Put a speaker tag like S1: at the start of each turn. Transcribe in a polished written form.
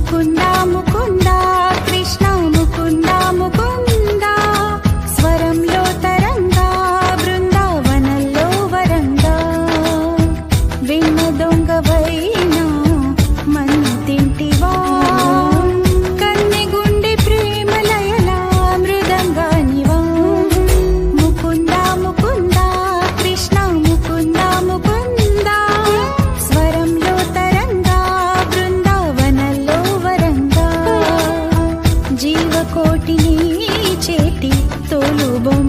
S1: ముకుంద ముకుంద కృష్ణ ముకుంద ముకుంద స్వరంలో తరంగా బృందావనంలో వరంగా వెన్న దొంగవైనా మన్ను తింటివా కన్నె గుండె ప్రేమలయలా మృదంగానివా ముకుంద ముకుంద కృష్ణ ముకుంద ముకుంద స్వరంలో తరంగా బృందావనంలో వరంగా జీవకోటిని చేతి తోలు బొమ్మ